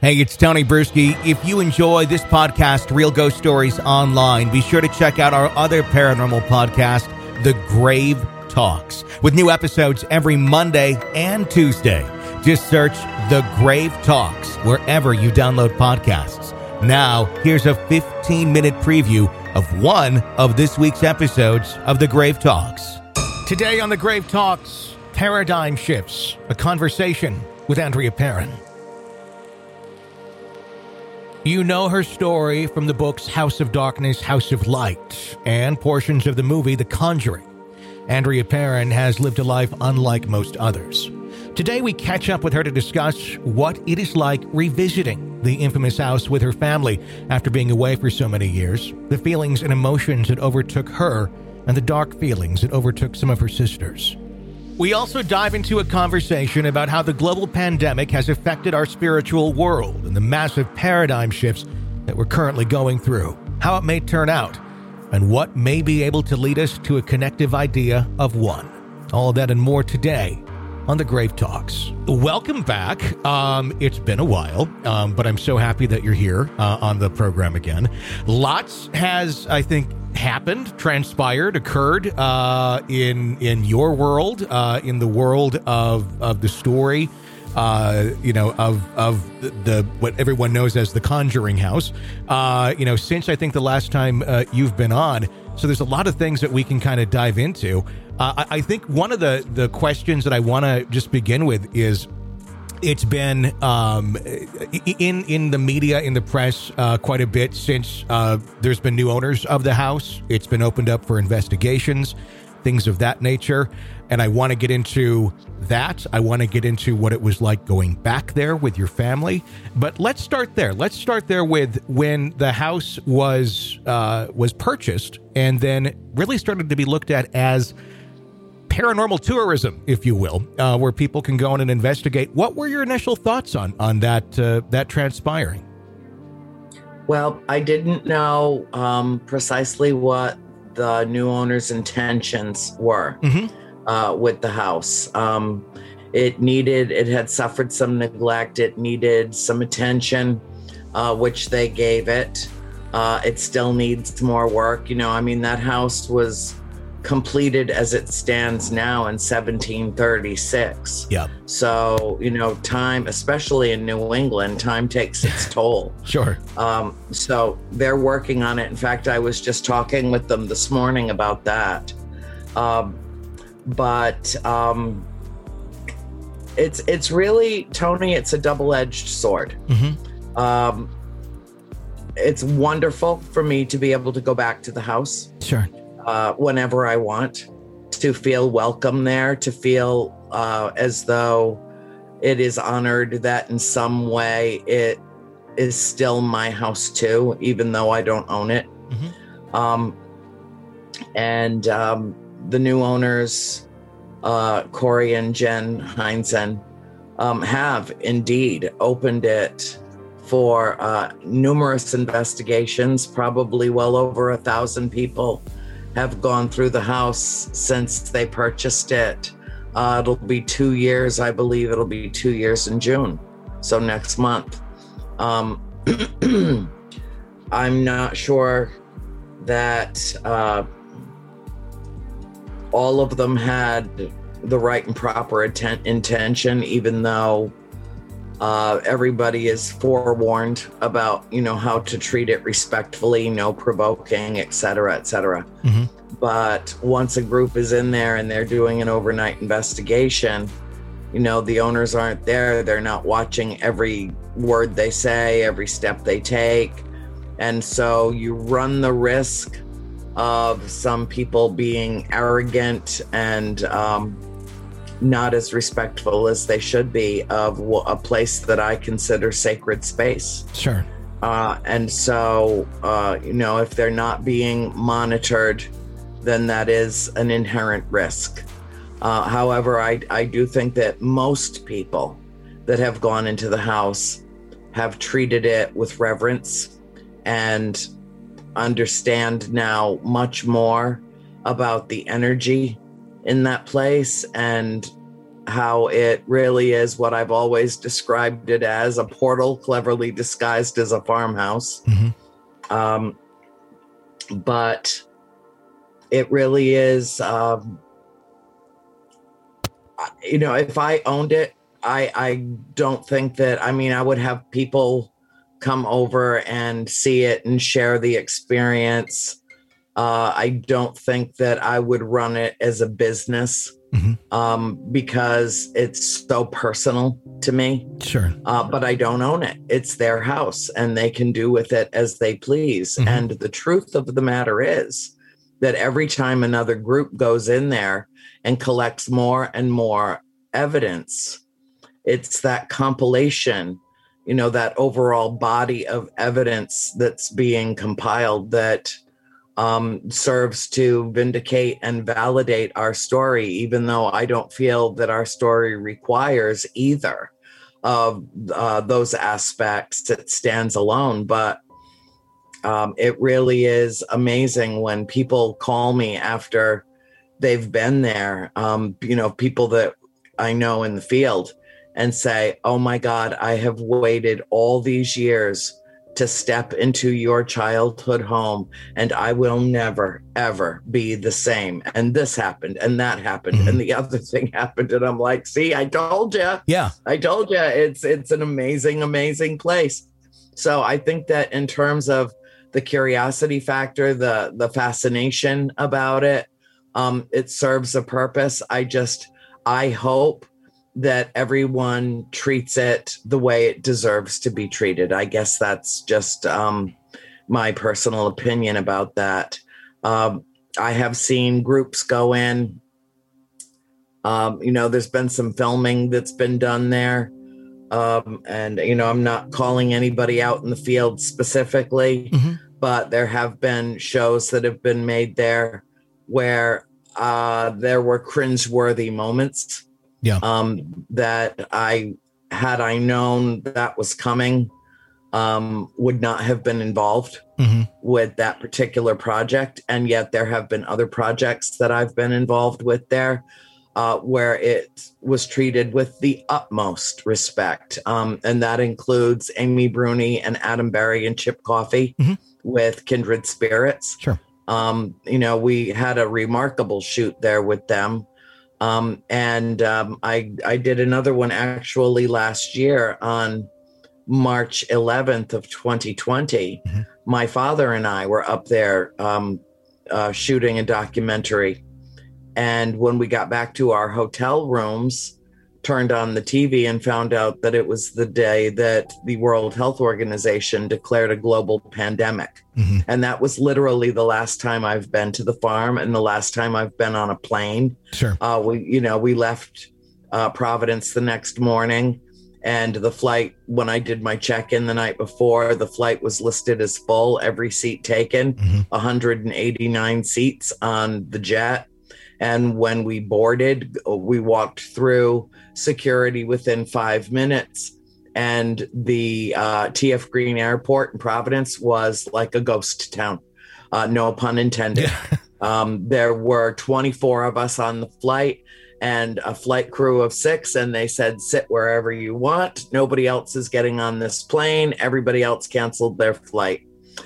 Hey, it's Tony Bruschi. If you enjoy this podcast, Real Ghost Stories Online, be sure to check out our other paranormal podcast, The Grave Talks, with new episodes every Monday and Tuesday. Just search The Grave Talks wherever you download podcasts. Now, here's a 15-minute preview of one of this week's episodes of The Grave Talks. Today on The Grave Talks, Paradigm Shifts, a conversation with Andrea Perron. You know her story from the books House of Darkness, House of Light, and portions of the movie The Conjuring. Andrea Perron has lived a life unlike most others. Today we catch up with her to discuss what it is like revisiting the infamous house with her family after being away for so many years, the feelings and emotions that overtook her, and the dark feelings that overtook some of her sisters. We also dive into a conversation about how the global pandemic has affected our spiritual world and the massive paradigm shifts that we're currently going through, how it may turn out, and what may be able to lead us to a connective idea of one. All of that and more today on The Grave Talks. Welcome back. It's been a while, but I'm so happy that you're here on the program again. Lots has, I think, happened, transpired, occurred in your world, in the world of the story, of the what everyone knows as the Conjuring House. Since I think the last time you've been on, so there's a lot of things that we can kind of dive into. I think one of the questions that I want to just begin with is, it's been in the media, in the press, quite a bit since there's been new owners of the house. It's been opened up for investigations, things of that nature. And I want to get into that. I want to get into what it was like going back there with your family. But let's start there. Let's start there with when the house was purchased and then really started to be looked at as paranormal tourism, if you will, where people can go in and investigate. What were your initial thoughts on that transpiring? Well, I didn't know precisely what the new owner's intentions were with the house. It had suffered some neglect. It needed some attention, which they gave it. It still needs more work. That house was completed as it stands now in 1736. Yeah. So, time, especially in New England, time takes its toll. Sure. So they're working on it. In fact, I was just talking with them this morning about that. But it's really, Tony, it's a double-edged sword. It's wonderful for me to be able to go back to the house. Sure. Whenever I want, to feel welcome there, to feel as though it is honored that in some way it is still my house too, even though I don't own it. And the new owners, Corey and Jen Heinzen, have indeed opened it for numerous investigations. Probably well over 1,000 people have gone through the house since they purchased it. It'll be 2 years, I believe. It'll be 2 years in June, so next month. I'm not sure that all of them had the right and proper intention, even though everybody is forewarned about, how to treat it respectfully, no provoking, et cetera, et cetera. But once a group is in there and they're doing an overnight investigation, the owners aren't there. They're not watching every word they say, every step they take. And so you run the risk of some people being arrogant and not as respectful as they should be of a place that I consider sacred space. Sure. And so, if they're not being monitored, then that is an inherent risk. However, I do think that most people that have gone into the house have treated it with reverence and understand now much more about the energy in that place and how it really is what I've always described it as, a portal cleverly disguised as a farmhouse. But it really is, if I owned it, I don't think that, I would have people come over and see it and share the experience. I don't think that I would run it as a business because it's so personal to me. Sure. But I don't own it. It's their house and they can do with it as they please. And the truth of the matter is that every time another group goes in there and collects more and more evidence, it's that compilation, that overall body of evidence that's being compiled that serves to vindicate and validate our story, even though I don't feel that our story requires either of those aspects. It stands alone. But it really is amazing when people call me after they've been there, people that I know in the field, and say, oh my God, I have waited all these years to step into your childhood home, and I will never, ever be the same. And this happened, and that happened, and the other thing happened. And I'm like, see, I told you. Yeah. I told you. It's an amazing, amazing place. So I think that in terms of the curiosity factor, the fascination about it, it serves a purpose. I hope that everyone treats it the way it deserves to be treated. I guess that's just my personal opinion about that. I have seen groups go in. There's been some filming that's been done there. And I'm not calling anybody out in the field specifically, but there have been shows that have been made there where there were cringeworthy moments. Yeah. That had I known that was coming, would not have been involved with that particular project. And yet there have been other projects that I've been involved with there, where it was treated with the utmost respect. And that includes Amy Bruni and Adam Berry and Chip Coffey with Kindred Spirits. Sure. We had a remarkable shoot there with them. I did another one actually last year on March 11th of 2020. My father and I were up there shooting a documentary. And when we got back to our hotel rooms, turned on the TV and found out that it was the day that the World Health Organization declared a global pandemic. And that was literally the last time I've been to the farm and the last time I've been on a plane. Sure. We left Providence the next morning, and the flight, when I did my check-in the night before, the flight was listed as full, every seat taken, 189 seats on the jet. And when we boarded, we walked through security within 5 minutes. And the TF Green Airport in Providence was like a ghost town. No pun intended. There were 24 of us on the flight and a flight crew of 6. And they said, sit wherever you want. Nobody else is getting on this plane. Everybody else canceled their flight.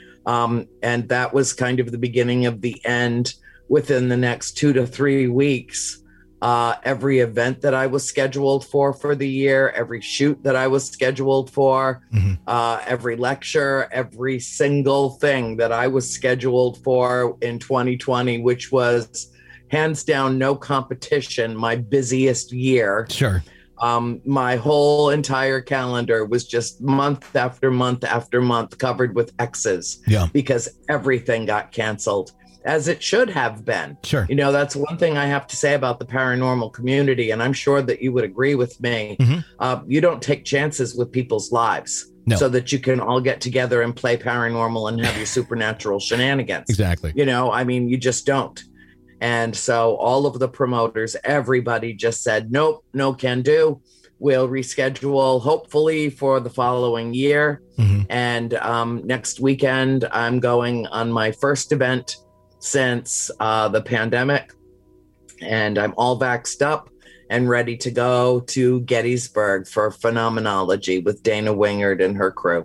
And that was kind of the beginning of the end. Within the next 2 to 3 weeks, every event that I was scheduled for the year, every shoot that I was scheduled for, every lecture, every single thing that I was scheduled for in 2020, which was hands down, no competition, my busiest year. Sure. My whole entire calendar was just month after month after month covered with X's because everything got canceled. As it should have been. Sure. That's one thing I have to say about the paranormal community, and I'm sure that you would agree with me. You don't take chances with people's lives so that you can all get together and play paranormal and have your supernatural shenanigans. Exactly. You just don't. And so all of the promoters, everybody just said, nope, no can do. We'll reschedule hopefully for the following year. And next weekend, I'm going on my first event since the pandemic, and I'm all vaxxed up and ready to go to Gettysburg for Phenomenology with Dana Wingard and her crew.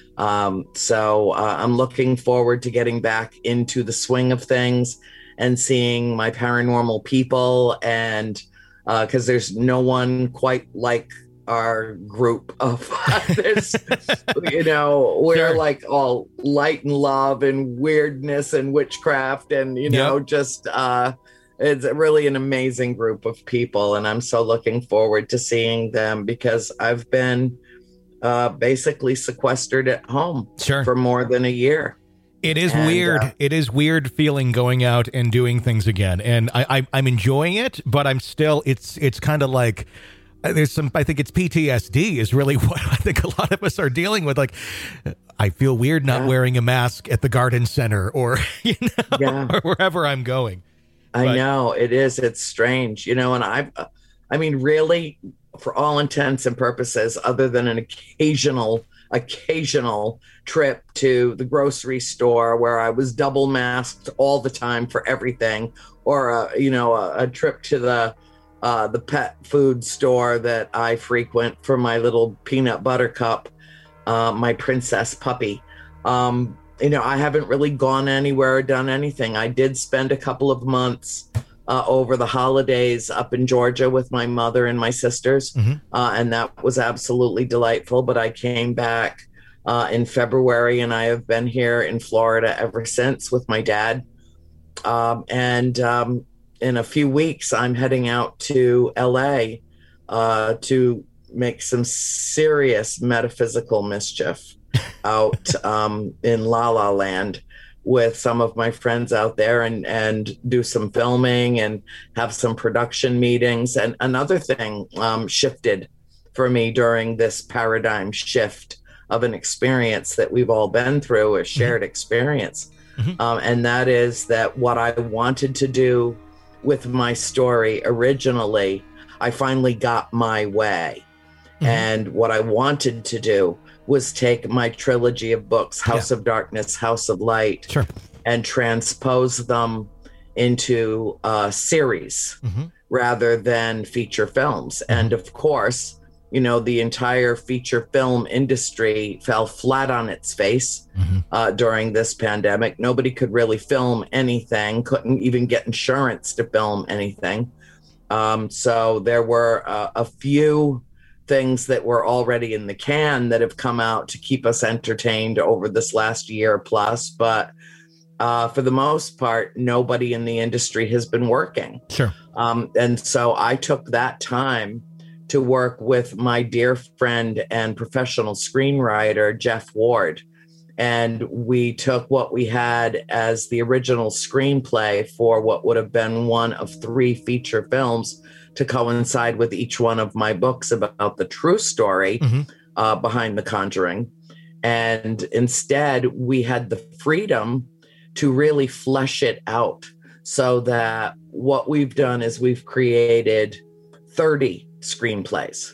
So I'm looking forward to getting back into the swing of things and seeing my paranormal people, and because there's no one quite like our group of this, we're Sure. like all light and love and weirdness and witchcraft, and just it's really an amazing group of people, and I'm so looking forward to seeing them because I've been basically sequestered at home for more than a year. It is weird. It is weird feeling going out and doing things again. And I'm enjoying it, but I'm still, it's kind of like, I think it's PTSD is really what I think a lot of us are dealing with. Like, I feel weird not wearing a mask at the garden center or, or wherever I'm going. I know it is. It's strange, and I mean, really, for all intents and purposes, other than an occasional trip to the grocery store where I was double masked all the time for everything, or a trip to the pet food store that I frequent for my little peanut buttercup, my princess puppy. I haven't really gone anywhere or done anything. I did spend a couple of months over the holidays up in Georgia with my mother and my sisters. And that was absolutely delightful. But I came back in February, and I have been here in Florida ever since with my dad. And in a few weeks, I'm heading out to LA to make some serious metaphysical mischief out in La La Land with some of my friends out there, and do some filming and have some production meetings. And another thing shifted for me during this paradigm shift of an experience that we've all been through, a shared experience. And that is that what I wanted to do with my story originally, I finally got my way. And what I wanted to do was take my trilogy of books, House of Darkness, House of Light, and transpose them into a series rather than feature films. And of course, the entire feature film industry fell flat on its face during this pandemic. Nobody could really film anything, couldn't even get insurance to film anything. So there were a few things that were already in the can that have come out to keep us entertained over this last year plus. But for the most part, nobody in the industry has been working. And so I took that time to work with my dear friend and professional screenwriter, Jeff Ward. And we took what we had as the original screenplay for what would have been one of 3 feature films to coincide with each one of my books about the true story behind The Conjuring. And instead, we had the freedom to really flesh it out, so that what we've done is we've created 30 screenplays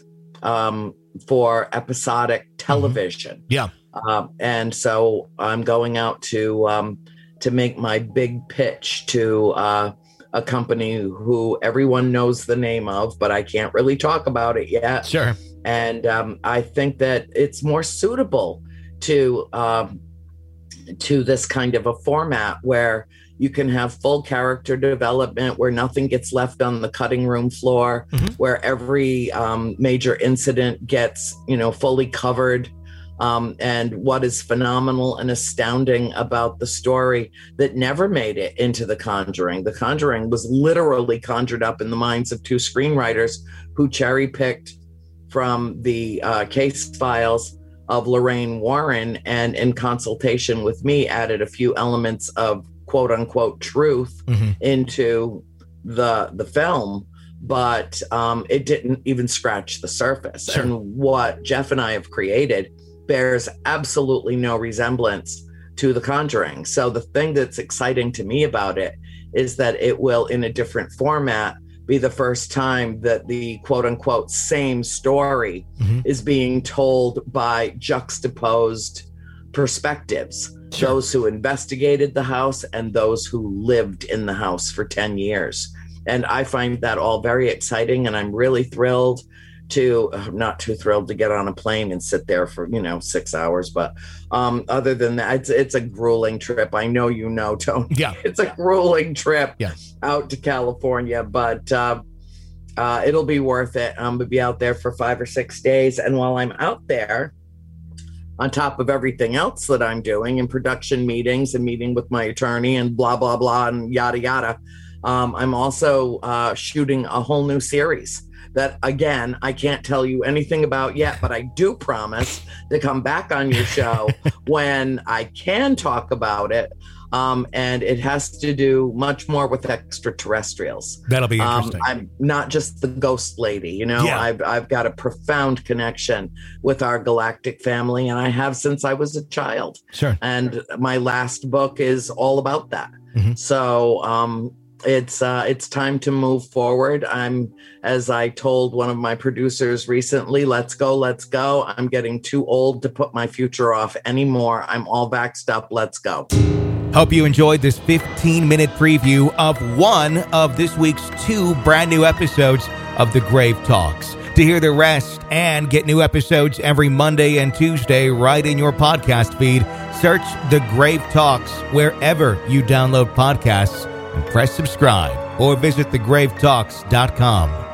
for episodic television. And so I'm going out to make my big pitch to a company who everyone knows the name of, but I can't really talk about it yet. And I think that it's more suitable to this kind of a format where you can have full character development, where nothing gets left on the cutting room floor, where every major incident gets, fully covered. And what is phenomenal and astounding about the story that never made it into The Conjuring. The Conjuring was literally conjured up in the minds of 2 screenwriters who cherry-picked from the case files of Lorraine Warren, and in consultation with me, added a few elements of quote-unquote truth into the film. But it didn't even scratch the surface. And what Jeff and I have created bears absolutely no resemblance to The Conjuring. So the thing that's exciting to me about it is that it will, in a different format, be the first time that the quote unquote same story is being told by juxtaposed perspectives. Those who investigated the house and those who lived in the house for 10 years. And I find that all very exciting, and I'm really thrilled not too thrilled to get on a plane and sit there for 6 hours, but other than that, it's a grueling trip. I know Tony. Yeah, it's a grueling trip. Yeah. Out to California, but it'll be worth it. I'm gonna be out there for 5 or 6 days, and while I'm out there, on top of everything else that I'm doing in production meetings and meeting with my attorney and blah blah blah and yada yada, I'm also shooting a whole new series that, again, I can't tell you anything about yet, but I do promise to come back on your show when I can talk about it. And it has to do much more with extraterrestrials. That'll be interesting. I'm not just the ghost lady, I've got a profound connection with our galactic family, and I have since I was a child. Sure. And my last book is all about that. Mm-hmm. So it's time to move forward. As I told one of my producers recently, let's go. I'm getting too old to put my future off anymore. I'm all vaxxed up. Let's go. Hope you enjoyed this 15-minute preview of one of this week's 2 brand new episodes of The Grave Talks. To hear the rest and get new episodes every Monday and Tuesday right in your podcast feed, search The Grave Talks wherever you download podcasts and press subscribe, or visit thegravetalks.com.